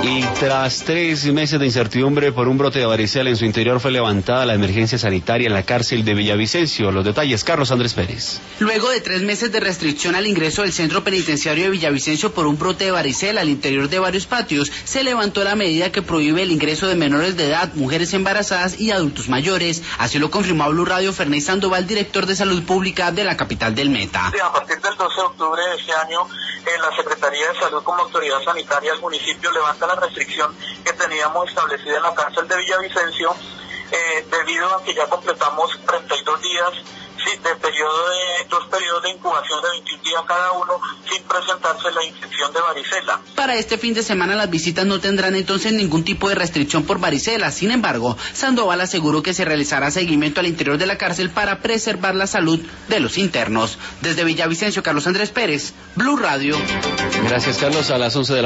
Y tras 3 meses de incertidumbre por un brote de varicela en su interior, fue levantada la emergencia sanitaria en la cárcel de Villavicencio. Los detalles, Carlos Andrés Pérez. Luego de 3 meses de restricción al ingreso del centro penitenciario de Villavicencio por un brote de varicela al interior de varios patios, se levantó la medida que prohíbe el ingreso de menores de edad, mujeres embarazadas y adultos mayores. Así lo confirmó a Blue Radio Ferney Sandoval, director de Salud Pública de la capital del Meta. A partir del 12 de octubre de este año, la Secretaría de Salud como autoridad sanitaria del municipio levanta la restricción que teníamos establecida en la cárcel de Villavicencio, debido a que ya completamos 32 días de dos periodos de incubación de 21 días cada uno sin presentarse la infección de varicela. Para este fin de semana las visitas no tendrán entonces ningún tipo de restricción por varicela. Sin embargo, Sandoval aseguró que se realizará seguimiento al interior de la cárcel para preservar la salud de los internos. Desde Villavicencio, Carlos Andrés Pérez, Blue Radio. Gracias, Carlos. A las 11 de la